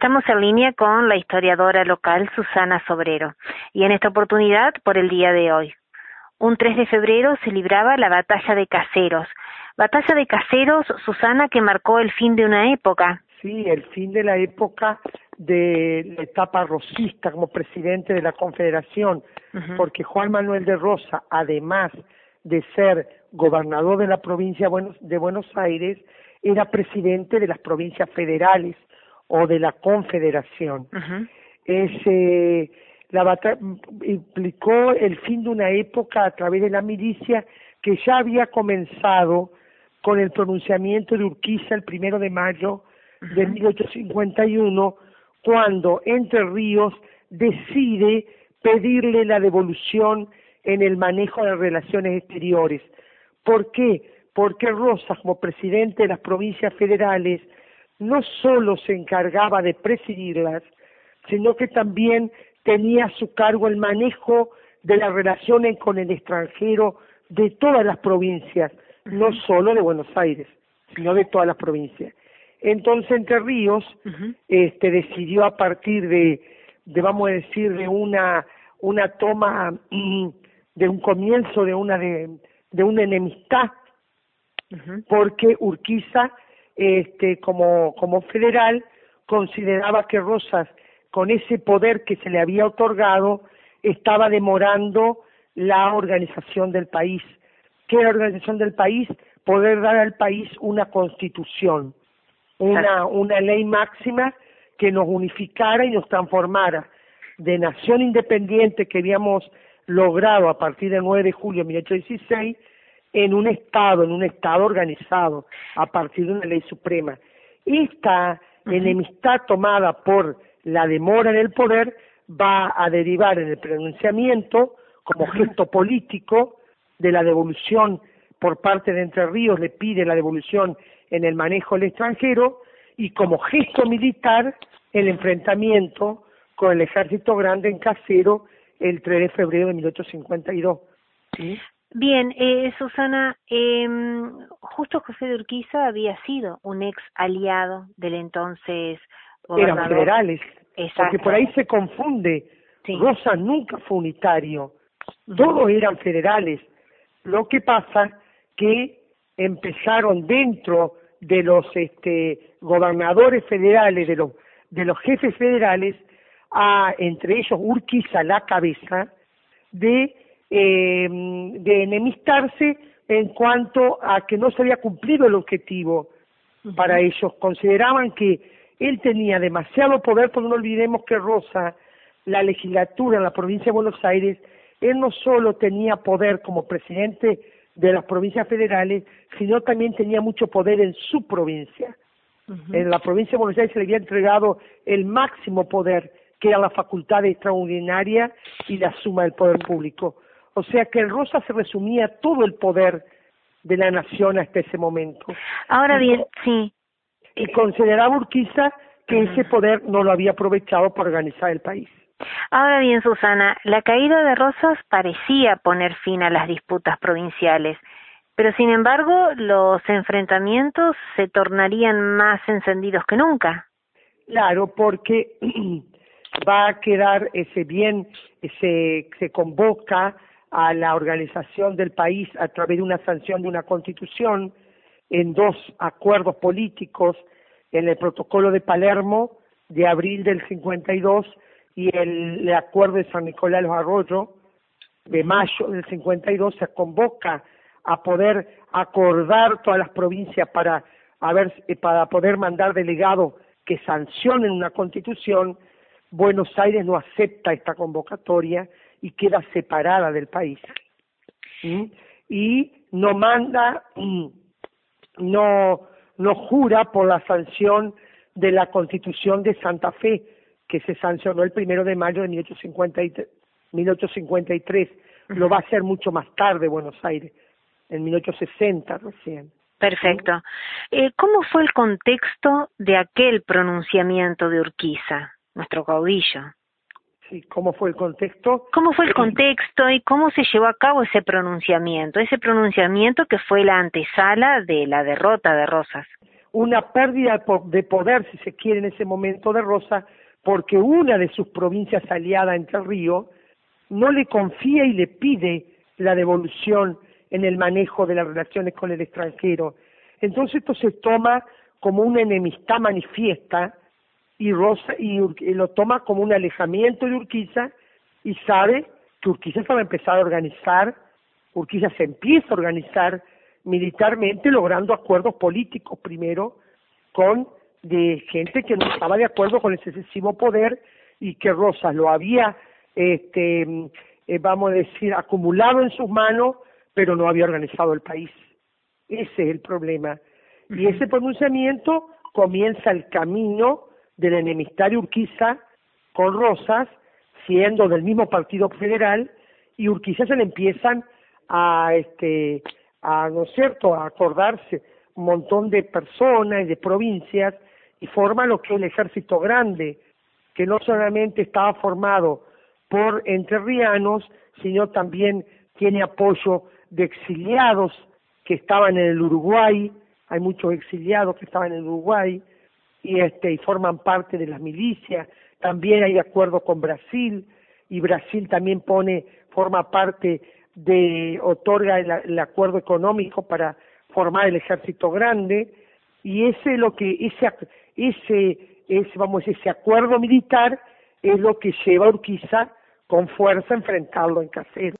Estamos en línea con la historiadora local Susana Sobrero y en esta oportunidad por el día de hoy. Un 3 de febrero se libraba la Batalla de Caseros. Batalla de Caseros, Susana, que marcó el fin de una época. Sí, el fin de la época de la etapa rosista como presidente de la Confederación, porque Juan Manuel de Rosas, además de ser gobernador de la provincia de Buenos Aires, era presidente de las provincias federales o de la Confederación. La batalla implicó el fin de una época a través de la milicia que ya había comenzado con el pronunciamiento de Urquiza el 1 de mayo de 1851, cuando Entre Ríos decide pedirle la devolución en el manejo de relaciones exteriores. ¿Por qué? Porque Rosas, como presidente de las provincias federales, no solo se encargaba de presidirlas, sino que también tenía a su cargo el manejo de las relaciones con el extranjero de todas las provincias, no solo de Buenos Aires, sino de todas las provincias. Entonces Entre Ríos decidió a partir de vamos a decir, de una toma, de un comienzo de una enemistad, porque Urquiza, como federal, consideraba que Rosas, con ese poder que se le había otorgado, estaba demorando la organización del país. ¿Qué era la organización del país? Poder dar al país una constitución, una ley máxima que nos unificara y nos transformara de nación independiente que habíamos logrado a partir del 9 de julio de 1816 en un Estado organizado a partir de una ley suprema. Esta enemistad tomada por la demora en el poder va a derivar en el pronunciamiento como gesto político de la devolución por parte de Entre Ríos, le pide la devolución en el manejo del extranjero, y como gesto militar el enfrentamiento con el ejército grande en Caseros el 3 de febrero de 1852. ¿Sí? Bien, Susana, justo José de Urquiza había sido un ex aliado del entonces gobernador. Eran federales, Exacto. Porque por ahí se confunde. Sí. Rosas nunca fue unitario, todos eran federales. Lo que pasa que empezaron dentro de los gobernadores federales, de los jefes federales, entre ellos Urquiza a la cabeza, de enemistarse en cuanto a que no se había cumplido el objetivo para ellos. Consideraban que él tenía demasiado poder, porque no olvidemos que Rosas, la legislatura en la provincia de Buenos Aires, él no solo tenía poder como presidente de las provincias federales, sino también tenía mucho poder en su provincia. En la provincia de Buenos Aires se le había entregado el máximo poder, que era la facultad extraordinaria y la suma del poder público. O sea que en Rosas se resumía todo el poder de la nación hasta ese momento. Ahora bien, sí. Y consideraba Urquiza que ese poder no lo había aprovechado para organizar el país. Ahora bien, Susana, la caída de Rosas parecía poner fin a las disputas provinciales, pero sin embargo los enfrentamientos se tornarían más encendidos que nunca. Claro, porque va a quedar se convoca a la organización del país a través de una sanción de una constitución en 2 acuerdos políticos, en el protocolo de Palermo de abril del 52 y el acuerdo de San Nicolás de los Arroyos de mayo del 52, se convoca a poder acordar todas las provincias para poder mandar delegados que sancionen una constitución. Buenos Aires no acepta esta convocatoria y queda separada del país. Y no manda, no jura por la sanción de la Constitución de Santa Fe, que se sancionó el 1 de mayo de 1853. Lo va a hacer mucho más tarde Buenos Aires, en 1860 recién. Perfecto. ¿Cómo fue el contexto de aquel pronunciamiento de Urquiza, nuestro caudillo? Sí, ¿cómo fue el contexto? ¿Cómo fue el contexto y cómo se llevó a cabo ese pronunciamiento? Ese pronunciamiento que fue la antesala de la derrota de Rosas. una pérdida de poder, si se quiere, en ese momento de Rosas, porque una de sus provincias aliadas, Entre Ríos, no le confía y le pide la devolución en el manejo de las relaciones con el extranjero. Entonces esto se toma como una enemistad manifiesta y lo toma como un alejamiento de Urquiza y sabe que Urquiza se va a empezar a organizar, Urquiza se empieza a organizar militarmente logrando acuerdos políticos primero con de gente que no estaba de acuerdo con ese excesivo poder y que Rosas lo había vamos a decir acumulado en sus manos pero no había organizado el país. Ese es el problema. Y ese pronunciamiento comienza el camino del enemistad de Urquiza con Rosas, siendo del mismo Partido Federal, y Urquiza se le empiezan ¿no es cierto?, a acordarse un montón de personas y de provincias, y forma lo que es el Ejército Grande, que no solamente estaba formado por entrerrianos, sino también tiene apoyo de exiliados que estaban en el Uruguay, hay muchos exiliados que estaban en el Uruguay, y forman parte de las milicias. También hay acuerdo con Brasil, y Brasil también forma parte otorga el acuerdo económico para formar el Ejército Grande, y ese acuerdo militar es lo que lleva a Urquiza con fuerza a enfrentarlo en Caseros.